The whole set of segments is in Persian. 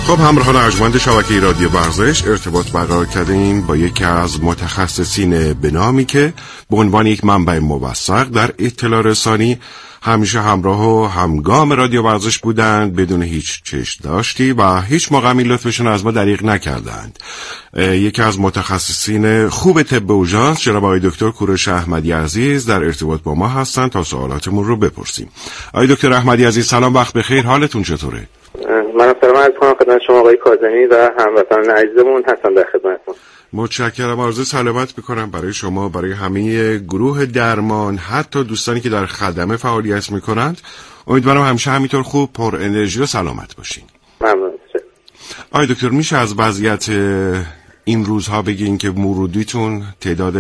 خب همراهان ارجمند شبکه رادیو ورزش، ارتباط برقرار کردیم با یکی از متخصصین به نامی که به عنوان یک منبع موثق در اطلاع رسانی همیشه همراه و همگام رادیو ورزش بودند، بدون هیچ چشم داشتی و هیچ موقع این لطفشون از ما دریغ نکردند. یکی از متخصصین خوب طب اورژانس جناب آقای دکتر کوروش احمدی عزیز در ارتباط با ما هستند تا سوالاتمون رو بپرسیم. آقای دکتر احمدی عزیز سلام، وقت بخیر، حالتون چطوره؟ من سلام عرض کنم خدمت شما آقای کاظمی و هموطنان عزیزمون، هستم در خدمتتون. متشکرم. عرض سلامت میکنم برای شما، برای همه گروه درمان، حتی دوستانی که در خدمه فعالیت میکنند. امیدوارم همیشه همینطور خوب، پر انرژی و سلامت باشین. ممنون. آقای دکتر میشه از وضعیت این روزها بگین که ورودیتون تعداد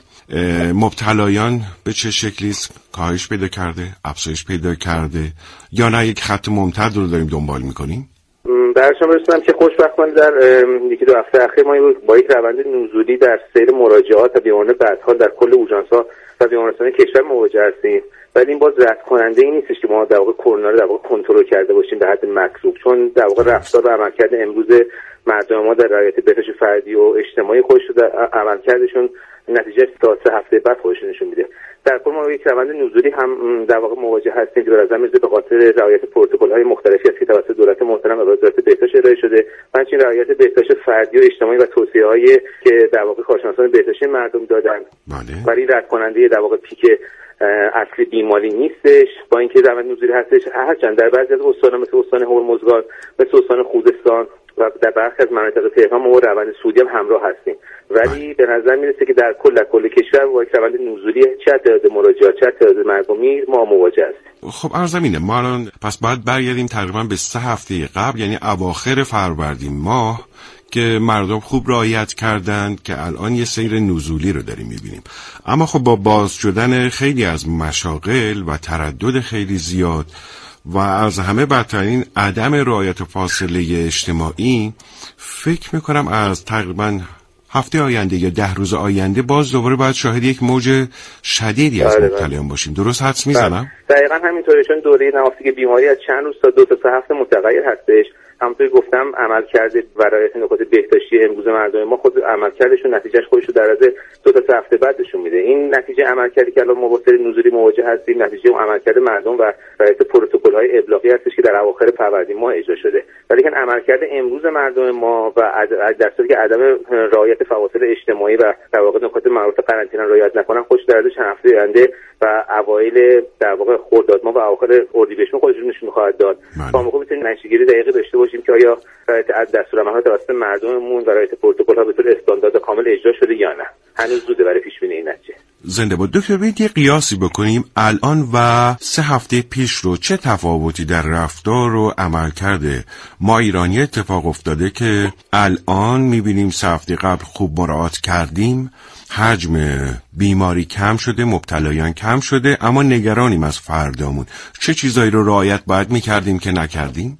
مبتلایان به چه شکلی کاهش پیدا کرده، افزایش پیدا کرده، یا نه یک خط ممتد رو داریم دنبال میکنیم؟ برشان برسونم که خوشبختانه در یکی دو هفته اخیر ما با یک روند نزولی در سیر مراجعات و بیماران بدحال در کل اورژانس‌ها و بیمارستان کشور مواجه هستیم. ولی این باز رد کننده این نیستش که ما در واقع کرونا رو در واقع کنترل کرده باشیم به حد مطلوب، چون در واقع رفتار و عملکرد امروز مردم ما در رعایت بهداشت فردی و اجتماعی خودش رو در عملکردشون نتیجه تا 3 هفته بعد خودش نشون میده. در کل ما یک روند نزولی هم در واقع مواجه هستیم که به نظر به خاطر رعایت پروتکل‌های مختلفی است که توسط دولت محترم و وزارت بهداشت ارائه شده، همچنین رعایت بهداشت فردی و اجتماعی و توصیه‌هایی که در واقع کارشناسان بهداشتی مردم دادن. ولی رد کننده در واقع پیک اصلی بیماری نیستش، با اینکه روند نزولی هستش، هرچند در بعضی از استان‌ها مثل استان هرمزگان، مثل استان خوزستان و در برخی از مناطق تهران ما روند صعودی هم همراه هستیم. ولی به نظر میرسه که در کل کشور با یک روند نزولی چه تعداد مراجعات چه تعداد مردمی ما مواجه هستیم. خب عرضم اینه، ما الان پس باید برگردیم تقریبا به 3 هفته قبل، یعنی اواخر فروردین ماه که مردم خوب رعایت کردند که الان یه سیر نزولی رو داریم میبینیم. اما خب با باز شدن خیلی از مشاغل و تردد خیلی زیاد و از همه بدترین عدم رعایت فاصله اجتماعی، فکر میکنم از تقریبا هفته آینده یا 10 روز آینده باز دوباره باید شاهد یک موج شدیدی از مبتلایان باشیم. درست حدس میزنم؟ دقیقاً همینطوره، چون دوره نهفتگی بیماری از چند روز تا 2 تا 3 هفته متغیر هستش. همونطوری گفتم عملکرد ورایت نکات بهداشتی امروز مردم ما خود عملکردشون نتیجهش خودش رو در از 2 تا 3 هفته بعد نشون میده. این نتیجه عملکردی که الان ما با سری نزولی مواجه هستیم نتیجه عملکرد مردم و رعایت پروتکل‌های ابلاغی هستش که در اواخر فروردین ماه اجرا شده. ولی که عملکرد امروز مردم ما و در صورتی که عدم رعایت فواصل اجتماعی و در واقع نکات مربوط به قرنطینه رعایت نکنن، خودش در از چند هفته آینده و اوایل در واقع خرداد ماه و اواخر اردیبهشت ماه خودش نشون خواهد داد. تا موقع میتونیم نتیجه‌گیری دقیق داشته باشیم که آیا رعایت دستورالعمل توسط مردممون و رعایت پروتکل‌ها به طور استاندارد کامل اجرا شده یا نه. هنوز زوده برای پیش بینی این نتیجه. زنده باد. دکتر ببینید یه قیاسی بکنیم الان و 3 هفته پیش رو، چه تفاوتی در رفتار و عملکرد ما ایرانی اتفاق افتاده که الان می‌بینیم 3 هفته قبل خوب مراعات کردیم، حجم بیماری کم شده، مبتلایان کم شده، اما نگرانیم از فردامون. چه چیزایی رو رعایت باید می‌کردیم که نکردیم؟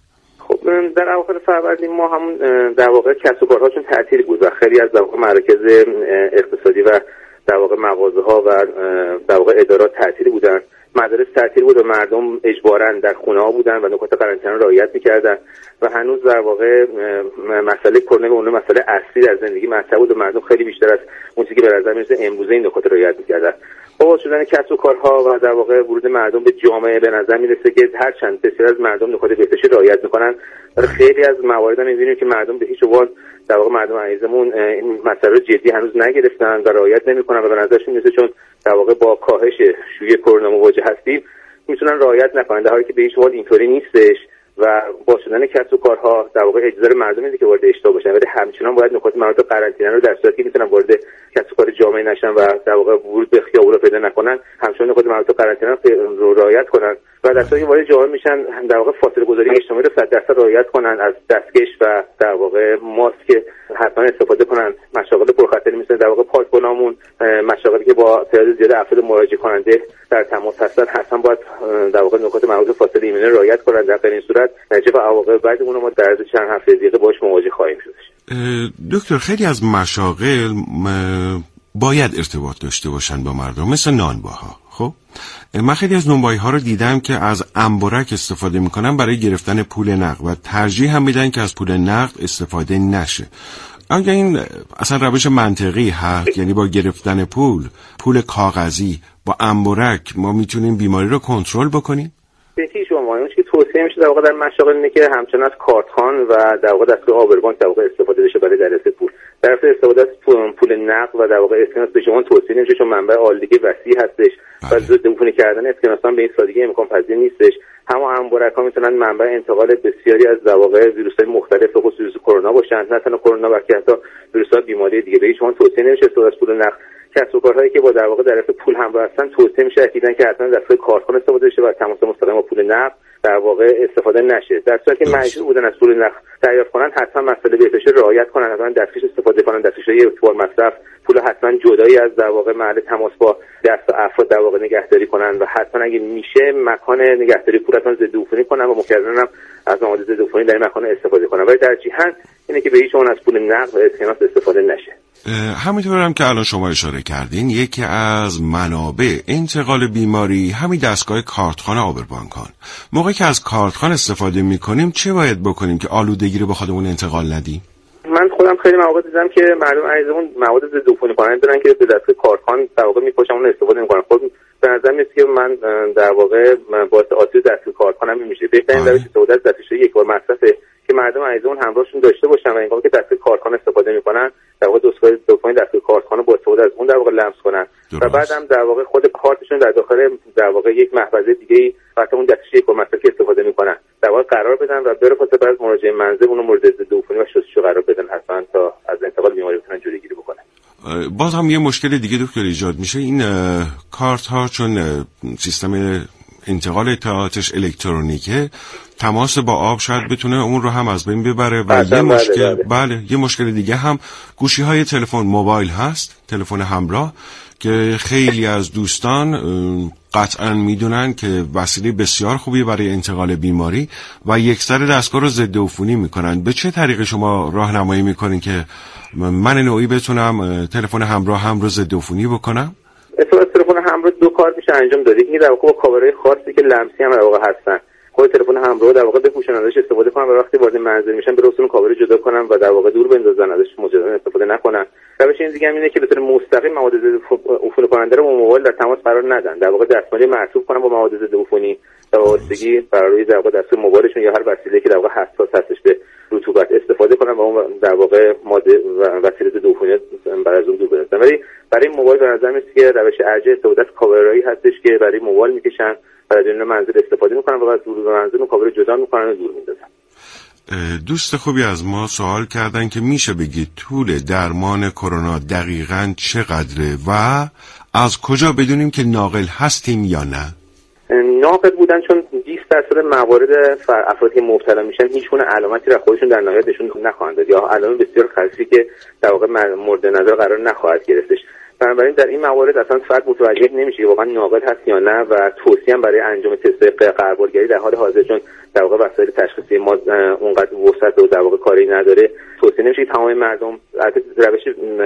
در اواخر فروردین ما همون در واقع کسب و کارهاشون تعطیل بود و خیلی از در واقع مراکز اقتصادی و در واقع مغازه‌ها و در واقع ادارات تعطیل بودن، مدارس تعطیل بود و مردم اجباراً در خونه‌ها بودن و نکات قرنطینه رو رعایت می‌کردن و هنوز در واقع مسئله کرونا اون مسئله اصلی در زندگی مطرح بود و مردم خیلی بیشتر از اون چیزی که به نظر می‌رسه امروزه این نکات رو رعایت می‌کردن. با شدن کسب و کارها و در واقع ورود مردم به جامعه به نظر میرسه که هرچند بسیار از مردم نکات بهداشتی رعایت میکنن، ولی خیلی از موارد میبینیم که مردم به هیچ عنوان در واقع مردم عزیزمون این مسئله رو جدی هنوز نگرفتن و رعایت نمیکنن و به نظرشون میرسه چون در واقع با کاهش شیوع کرونا مواجه هستیم میتونن رعایت نکنن، در حالی که به هیچ عنوان اینطوری نیستش و با شدن کسب و کارها در واقع اجازه مردم میده که وارد اشتباه باشن، ولی همچنان باید نکات مربوط به قرنطینه رو در صورتی که میتونن وارد کسب و کار جامعه نشن و در واقع ورود به خیابون رو پیدا نکنن، همچنان نکات مربوط به قرنطینه رو رعایت کنن و در صورتی که وارد جامعه میشن در واقع فاصله گذاری اجتماعی رو 100% رعایت کنن، از دستکش و در واقع ماسک حتما استفاده کنن. مشاغل پرخطری مثل در واقع پارک‌بانامون، مشاغلی که با تعداد زیاد افراد مراجعه کننده در تماس هستن، حتما باید در واقع نکات مربوط به فاصله ایمنی رعایت کنن. در غیر این صورت نتیجه و عواقب بعد اون ما در چند هفته دیگه باهاش مواجه خواهیم شد. دکتر خیلی از مشاغل باید ارتباط داشته باشن با مردم، مثل نانواها. خب من خیلی از نونوایی ها رو دیدم که از انبرک استفاده میکنن برای گرفتن پول نقد و ترجیح هم میدن که از پول نقد استفاده نشه. آیا این اصلا روش منطقی هست؟ یعنی با گرفتن پول کاغذی با انبرک ما میتونیم بیماری رو کنترل بکنیم؟ بهتی شما اون که توصیه میشه در واقع در مشاغل اینه که همچنان از کارتخوان و در واقع دستگاه آبربانک در واقع استفاده بشه برای دریافت پول. در اصل استفاده از پول نقد و در واقع اسکناس به شما توصیه نمیشه چون منبع آلودگی وسیع هستش و ضد عفونی کردن اسکناس هم به این سادگی امکان پذیر نیستش. همون انبرک‌ها میتونن منبع انتقال بسیاری از در واقع ویروس‌های مختلف به خصوص ویروس کرونا باشن، نه تنها کرونا بلکه حتی ویروس‌های بیماری دیگه. به شما توصیه نمیشه استفاده از پول نقد. کسب و کارهایی که با در واقع دریافت پول همراه هستن توصیه میشه اکیداً که حتما دستگاه کارتخوان استفاده بشه و تماس مستقیم با پول نقد در واقع استفاده نشه. در صورتی که مجبور بودن از پول نقد دریافت کنن حتما مسئله بهداشتی رعایت کنن، حتما دستکش استفاده کنن، دستکش‌های یک بار مصرف، پول حتما جدایی از در واقع محل تماس با دست افراد در واقع نگهداری کنن و حتما اگه میشه مکان نگهداری پول حتما ضد عفونی کنن و مکررن هم از مواد ضد عفونی در این مکان استفاده کنن. ولی در جهت اینه که به هیچ عنوان از پول نقد و اسکناس استفاده نشه. همینطور هم که الان شما اشاره کردین یکی از منابع انتقال بیماری همین دستگاه کارتخوان آبربانکان. موقعی که از کارتخوان استفاده میکنیم چه باید بکنیم که آلودگی رو به خودمون انتقال ندیم؟ من خودم خیلی مواقع دیدم که مردم عزیزمون مواد ضد عفونی کننده دارن که به دستگاه کارتخوان در واقع میپاشن اون استفاده میکنن. خب به نظر میاد که من در واقع باعث آسیب دستگاه کارتخوان هم میشه. بهترین روش استفاده از دستکش‌های یک بار مصرفه که مردم عزیزمون همراهشون داشته باشن و اینقدر که دستگاه کارتخوان استفاده میکنن در واقع دستگاه کارتخوان با استفاده از اون در واقع لمس کنن و بعدم در واقع خود کارتشون در داخل در واقع یک محفظه دیگه‌ای وقتی اون دستکشی یک بار مصرفی استفاده میکنن در واقع قرار بدن و برفاسه بعد از مراجعه منزل اون مورد ضد عفونی و شستشو قرار بدن حتما تا از انتقال بیماری بتونن جلوگیری بکنن. باز هم یه مشکل دیگه دکتر ایجاد میشه. این کارت ها چون سیستم انتقال اطلاعاتش الکترونیکه تماس با آب شاید بتونه اون رو هم از بین ببره و یه مشکل یه مشکل دیگه هم گوشی های تلفن موبایل هست، تلفن همراه که خیلی از دوستان قطعا میدونن که وسیله بسیار خوبی برای انتقال بیماری و یکسر دستگاه رو ضد عفونی میکنن. به چه طریق شما راهنمایی میکنین که من نوعی بتونم تلفن همراه هم رو ضد عفونی بکنم؟ تلفن همراه دو کار میشه انجام داد. یکی در واقع با کاورای خاصی که لمسی هم در واقع هستن. خود تلفن همراه در واقع بپوشن ازش استفاده کنن و وقتی وارد منزل میشن به رسون کاور جدا کنن و در واقع دور بندازن ازش مجددا استفاده نکنن. روش این دیگه هم اینه که به طور مستقیم مواد ضد عفونی کننده رو با موبایل در تماس قرار ندن. در واقع دستمالی مرطوب کنن با مواد ضد عفونی تا واسطگی برای در واقع دستگاه موبایلشون یا هر وسیله‌ای که در واقع حساس هستش به رطوبت استفاده کنن و اون در واقع ماده وسیله ضد عفونی برای از اون دور بندازن. ولی برای موبایل به نظر میاد که روش ارجح استفاده از کاورایی هستش که برای موبایل میکشن برای درون منزل استفاده میکنن و بعد دور منزل اون کاور جدا میکنن و دور میندازن. دوست خوبی از ما سوال کردن که میشه بگید طول درمان کرونا دقیقاً چقدره و از کجا بدونیم که ناقل هستیم یا نه؟ ناقل بودن چون 20% موارد افرادی که مبتلا میشن هیچ گونه علامتی را خودشون در نهایت نشون نخواهند داد یا علائم بسیار خفیفی که در واقع مورد نظر قرار نخواهد گرفتش. بنابراین در این موارد اصلا فرد متوجه نمیشه که واقعا ناقل هست یا نه و توصیه هم برای انجام تست قربالگری در حال حاضر چون در واقع وسایل تشخیصی ما اونقدر وسعت و در واقع کاری نداره توصیه نمیشه که تمام مردم روش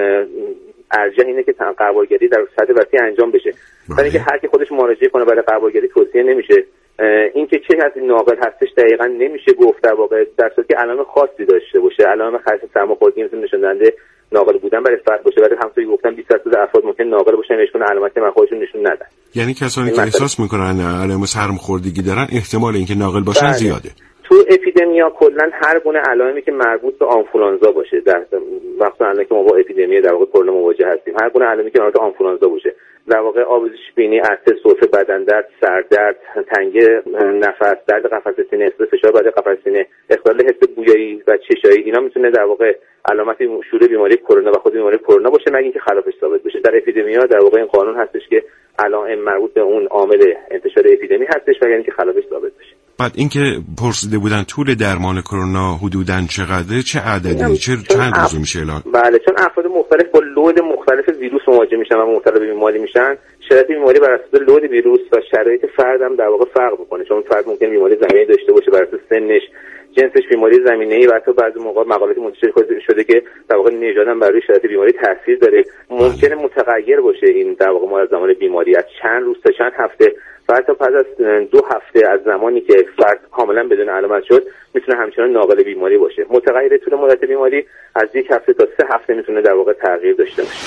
ارجح اینه که قربالگری در سطح وسیع انجام بشه. برای اینکه هر کی خودش مراجعه کنه برای قربالگری توصیه نمیشه. اینکه چه از این ناقل هستش دقیقاً نمیشه گفت در واقع در صورتی که علائم خاصی داشته باشه، علائم خاص سرماخوردگی مثل نشون دهنده ناقل بودن برای فرد باشه. ولی همونطوری گفتم 20% افراد ممکن ناقل باشن نشون علامتی من خودشون نشون ندن. یعنی کسانی که احساس میکنن علائم سرماخوردگی دارن احتمال اینکه ناقل باشن زیاده. تو اپیدمیا کلا هر گونه علائمی که مربوط به آنفولانزا باشه در وقتی الان که ما با اپیدمی در واقع کرونا مواجه هستیم، هر گونه علائمی که مربوط به آنفولانزا باشه، در واقع آبریزش بینی، عطسه، سرفه، بدن درد، سردرد، تنگی نفس، درد قفسه سینه، استرس، فشار بعد قفسه سینه، اختلال حس بویایی و چشایی، اینا میتونه در واقع علامت شروع بیماری کرونا و خود بیماری کرونا باشه مگه اینکه خلافش ثابت بشه. در اپیدمیا در واقع این قانون هستش که علائم مربوط به اون عامل انتشار اپیدمی هستش و اینکه خلافش ثابت بشه. بعد اینکه پرسیده بودن طول درمان کرونا حدوداً چقدره، چه عددی، چند روز میشه اعلام؟ بله، چون افراد مختلف با لود مختلف ویروس مواجه میشن و مبتلا به بیماری میشن، شرایط بیماری بر اساس لود ویروس و شرایط فرد هم در واقع فرق میکنه. چون فرد ممکن بیماری زمینی داشته باشه بر اساس سنش، جنسش بیماری زمینه‌ای و حتی بعضی موقع مقالاتی منتشر شده که در واقع نژاد هم برای شرایط بیماری تاثیر داره. ممکنه متغیر باشه این در واقع مدت زمان بیماری از چند روز تا چند هفته و حتی پس از 2 هفته از زمانی که فرد کاملا بدون علامت شد میتونه همچنان ناقل بیماری باشه. متغیر طول مدت بیماری از 1 هفته تا 3 هفته میتونه در واقع تغییر داشته باشه.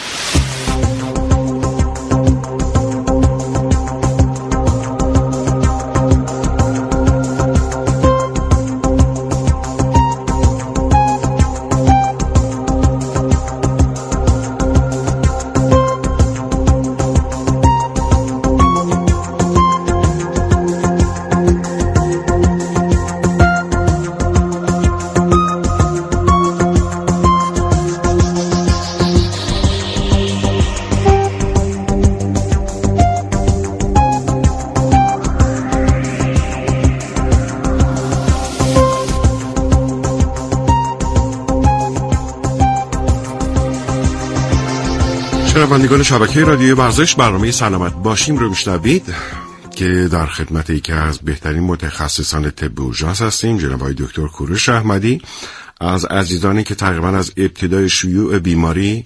شنوندگان شبکه رادیوی ورزش، برنامه سلامت باشیم رو میشنوید که در خدمت یکی از بهترین متخصصان طب اورژانس هستیم، جناب آقای دکتر کوروش احمدی، از عزیزانی که تقریبا از ابتدای شیوع بیماری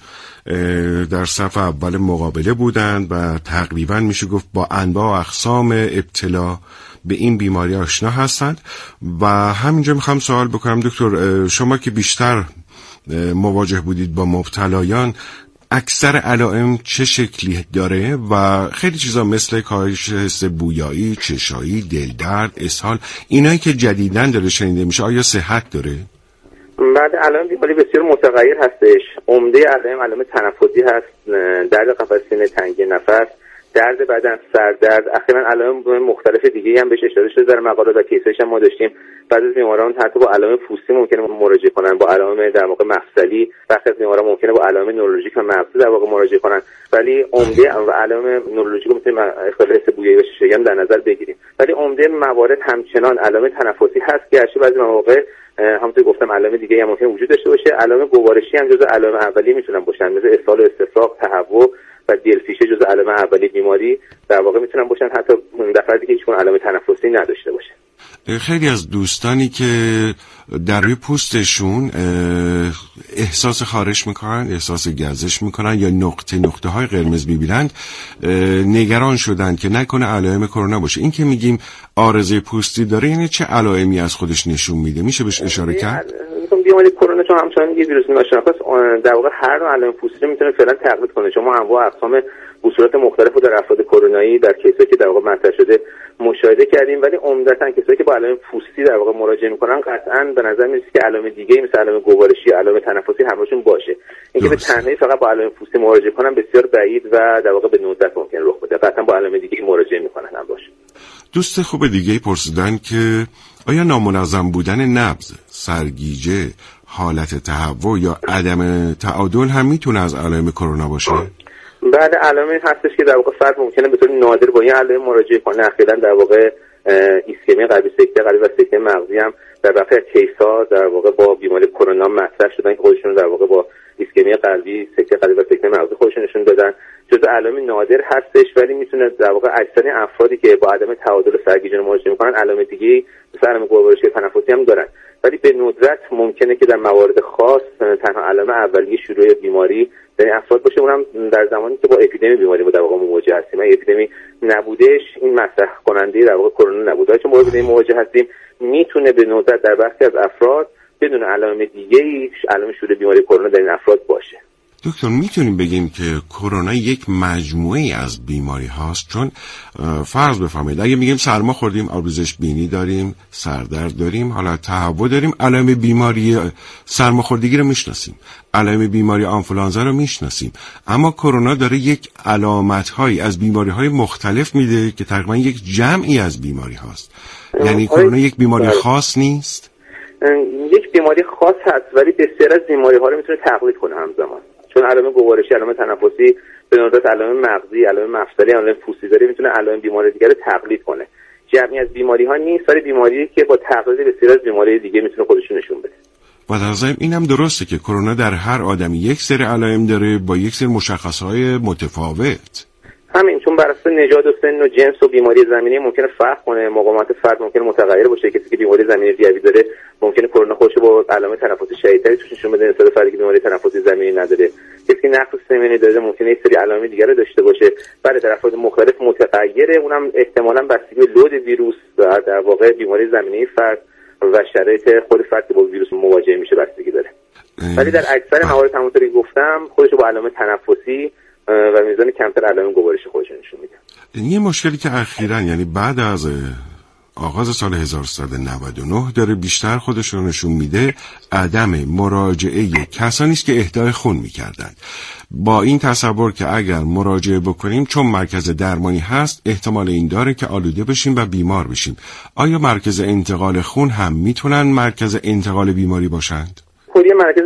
در صف اول مقابله بودند و تقریبا میشه گفت با انواع و اقسام ابتلا به این بیماری آشنا هستند. و همینجا میخوام سوال بکنم دکتر، شما که بیشتر مواجه بودید با مبتلایان، اکثر علائم چه شکلی داره و خیلی چیزا مثل کاهش حس بویایی، چشایی، دلدرد، اسهال، اینایی که جدیداً داره شنیده میشه، آیا صحت داره؟ بعد علائم بیماری بسیار متغیر هستش. عمده علائم تنفسی هست، درد قفس سینه، تنگی نفس، درد بدن، سردرد. اخیراً علائم مختلف دیگه هم بهش اشاره شده در مقالات و کیسش هم ما داشتیم. بعضی از بیماران حتی با علائم پوستی ممکنه مراجعه کنن، با علائم در واقع مفصلی. برخی از بیماران ممکنه با علائم نورولوژیک و مغزی در واقع مراجعه کنن، ولی عمده علائم نورولوژیک میتونیم اختلال حس بویایی و چشایی هم در نظر بگیریم. ولی عمده موارد همچنان علائم تنفسی هست که هرچی بعضی مواقع همونطور گفتم علائم دیگه هم ممکن وجود داشته باشه. علائم گوارشی هم جزو علائم اولیه میتونن باشن، مثل اسهال و استفراغ، تهوع و دلفیشه جزو علائم اولیه بیماری در واقع میتونن باشن، حتی در فردی که هیچ علائم تنفسی نداشته باشه. خیلی از دوستانی که در روی پوستشون احساس خارش میکنن، احساس گزش میکنن یا نقطه های قرمز میبینند، نگران شدن که نکنه علائم کرونا باشه. این که میگیم عارضه پوستی داره، یعنی چه علائمی از خودش نشون میده؟ میشه بهش اشاره کرد؟ بیماری کرونا چون همچنان یه ویروس ناشناخته در واقع هر نوع علائم پوستی رو میتونه فعلا تقلید کنه. شما انواع اقسام بصورت مختلف رو در افراد کرونایی در کیسایی که در واقع مطرح شده مشاهده کردیم، ولی عمدتاً کسایی که با علائم پوستی در واقع مراجعه میکنن قطعاً به نظر میاد که علائم دیگه‌ای مثل علائم گوارشی، علائم تنفسی همراهشون باشه. اینکه به تنهایی فقط با علائم پوستی مراجعه کنن بسیار بعید و در واقع به ندرت ممکن رخ بده. قطعاً با علائم دیگه‌ای مراجعه میکنن هم باشه. دوست خوب دیگه‌ای پرسیدن که آیا نامنظم بودن نبض، سرگیجه، حالت تهوع یا عدم تعادل هم میتونه از علائم کرونا باشه؟ بعد علائمی هستش که در واقع فرد ممکنه به طور نادر با این علائم مراجعه کنه. اخیراً در واقع ایسکمی قلبی، سکته قلبی و سکته مغزی هم در برخی از کیس‌ها در واقع با بیماری کرونا مطرح شدن که خودشون در واقع با ایسکمی قلبی، سکته قلبی و سکته مغزی خودشون نشون دادن. جزء علائم نادر هستش، ولی میتونه در واقع اکثر افرادی که با عدم تعادل سرگیجه مراجعه میکنن علائم دیگه مثل علائم گوارشی تنفسی هم دارن، ولی به ندرت ممکنه که در موارد خاص تنها علائم اولیه شروع بیماری در افراد باشه، اونم در زمانی که با اپیدمی بیماری در واقع مواجه هستیم. اپیدمی نبودش این مطرح کننده در واقع کرونا نبوده، چون ما با مواجه هستیم میتونه به ندرت در برخی از افراد بدون علائم دیگه‌ای علائم شروع بیماری کرونا در این افراد باشه. دکتر میتونیم بگیم که کرونا یک مجموعه از بیماری هاست؟ چون فرض بفرمایید اگه میگیم سرما خوردیم، آبریزش بینی داریم، سردرد داریم، حالا تهوع داریم، علائم بیماری سرماخوردگی رو میشناسیم، علائم بیماری آنفولانزا رو میشناسیم، اما کرونا داره یک علامت هایی از بیماری های مختلف میده که تقریبا یک جمعی از بیماری هاست. یعنی کرونا یک بیماری خاص نیست؟ یک بیماری خاص هست، ولی بسیار از بیماری ها رو میتونه تقلید کنه همزمان. چون علائم گوارشی، علائم تنفسی، به ندرت علائم مغزی، علائم مفصلی، علائم پوستی داره، میتونه علائم بیماری دیگر رو تقلید کنه. جمعی از بیماری ها نیست، ولی بیماری که با تقلید بسیار از بیماری دیگه میتونه خودشون نشون بده. و در ضمن اینم درسته که کرونا در هر آدمی یک سری علائم داره با یک سری مشخصات متفاوت. همین چون بر اساس نژاد و سن و جنس و بیماری زمینی ممکنه فرق کنه، مقاومت فرد ممکنه متغیر باشه. کسی که بیماری زمینی ریوی داره ممکنه کرونا خودش با علائم تنفسی شدیدتری توش نشون بده نسبت فردی که بیماری تنفسی زمینی نداره. کسی که نقص سمنی داره ممکنه یک سری علائم دیگر رو داشته باشه. برای در افراد مختلف متغیره، اونم احتمالاً بستگی به لود ویروس و در واقع بیماری زمینی فرد و شرایط خود فرد که با ویروس مواجه میشه بستگی داره. ولی در اکثر موارد همونطوری که گفتم خودش با علائم تنفسی و میزان کمتر علائم گوارش خودش نشون میده. یه مشکلی که اخیراً یعنی بعد از آغاز سال 1399 داره بیشتر خودش رو نشون میده، عدم مراجعه کسانی است که اهدای خون میکردند. با این تصور که اگر مراجعه بکنیم چون مرکز درمانی هست احتمال این داره که آلوده بشیم و بیمار بشیم. آیا مرکز انتقال خون هم میتونن مرکز انتقال بیماری باشند؟ کلیه مرکز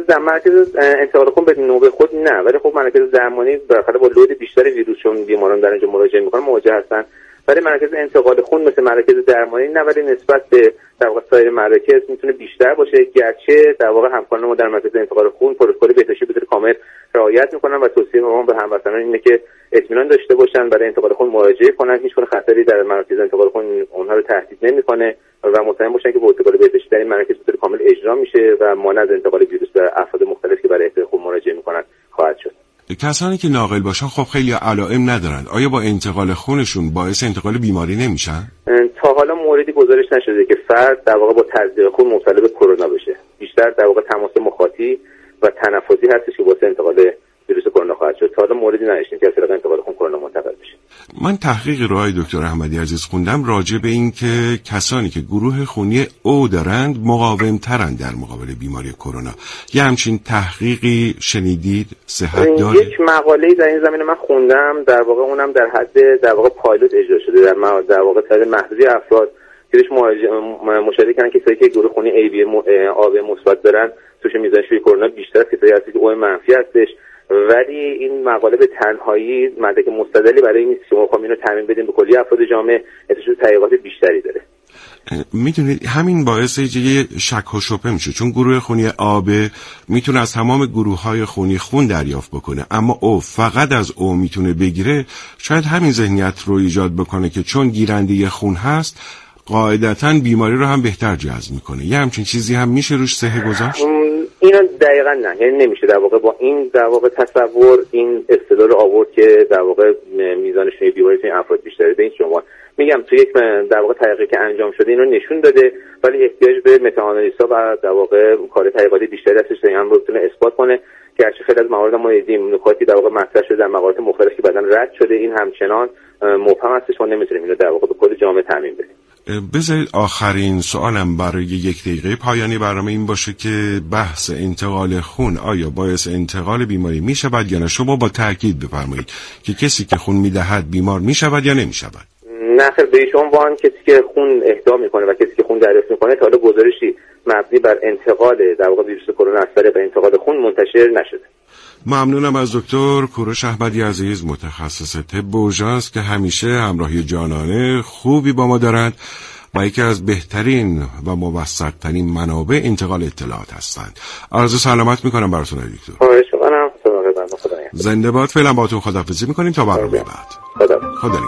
انتقال خون به نوبه خود نه، ولی خب مرکز درمانی بالاخره با لود بیشتر ویروس چون بیماران در اینجا مراجعه میکنن مواجه هستن. برای مرکز انتقال خون مثل مراکز درمانی نه، ولی نسبت به در واقع سایر مراکز میتونه بیشتر باشه، گرچه در واقع همکاران ما در مرکز انتقال خون پروتکل بهداشتی به طور کامل رعایت میکنن و توصیه ما به هموطنان اینه که اطمینان داشته باشن، برای انتقال خون مراجعه کنن. هیچ گونه خطری در مراکز انتقال خون اونها رو تهدید نمیکنه و مطمئن باشن که پروتکل بهداشتی در این مراکز به طور کامل اجرا میشه و مانع از انتقال ویروس به افراد مختلف که برای اهدای خون مراجعه میکنن خواهد شد. کسانی که ناقل باشن خب خیلی علائم ندارن، آیا با انتقال خونشون باعث انتقال بیماری نمیشن؟ تا حالا موردی گزارش نشده که فرد در واقع با تزریق خون مبتلا به کرونا بشه. بیشتر در واقع تماس مخاطی و تنفسی هستش که باعث انتقال ویروس کرونا خواهد شد. تا حالا موردی نداشتیم که از طریق انتقال خون کرونا منتقل بشه. من تحقیق رو دکتر احمدی عزیز خوندم راجع به این که کسانی که گروه خونی او دارند مقاوم‌ترند در مقابل بیماری کرونا. یه همچین تحقیقی شنیدید؟ صحت داره؟ یک مقاله‌ای در این زمینه من خوندم، در واقع اونم در حد در واقع پایلوت اجرا شده در واقع تعداد محدودی افراد که مشاهده کردن که کسایی که گروه خونی AB مثبت دارن توش میزان شیوع کرونا بیشتر از کسایی هست که او منفی هستش. ولی این مقاله به تنهایی مدرک مستدلی برای این نیست که ما بخوایم اینو تعمیم بدیم به کلیه افراد جامعه، احتیاج تحقیقات بیشتری داره. میدونید همین باعث یه شک و شبهه میشه، چون گروه خونی AB میتونه از تمام گروه‌های خونی خون دریافت بکنه، اما او فقط از او میتونه بگیره. شاید همین ذهنیت رو ایجاد بکنه که چون گیرنده خون هست قاعدتاً بیماری رو هم بهتر جذب میکنه. یه همچین چیزی هم میشه روش صحه گذاشت؟ اینا دقیقاً نه، یعنی نمیشه در واقع با این در واقع تصور این استدلال رو آورد که در واقع میزان شیوع بیماری این افراد بیشتره. به این شما میگم تو یک در واقع تحقیقی که انجام شده اینو نشون داده، ولی احتیاج به متاآنالیزها و در واقع کار تحقیقاتی بیشتری هستش تا این رو بتونه اثبات کنه. گرچه خیلی از موارد ما دیدیم نکاتی در واقع مطرح شده در مقالات مختلفی که بعداً رد شده، این همچنان مبهم هستش و نمیتونیم اینو در واقع به کل جامعه تعمیم بدیم. بذارید آخرین سوالم برای 1 دقیقه پایانی برنامه این باشه که بحث انتقال خون آیا باعث انتقال بیماری میشود یا نه؟ شما با تاکید بفرمایید که کسی که خون میدهد بیمار میشود یا نمیشود؟ نه خیر، به شما وان کسی که خون اهدا میکنه و کسی که خون دریافت میکنه تا حالا گزارشی مبنی بر انتقال در واقع ویروس کرونا از طریق انتقال خون منتشر نشده. ممنونم از دکتر کوروش احمدی عزیز، متخصص طب اورژانس که همیشه همراهی جانانه خوبی با ما دارند و یکی از بهترین و موثق‌ترین منابع انتقال اطلاعات هستند. عرض سلامت میکنم براتون دکتر. خواهش می‌کنم. خدا زنده باد. فعلا باهاتون خداحافظی میکنیم تا برنامه بعد. خدا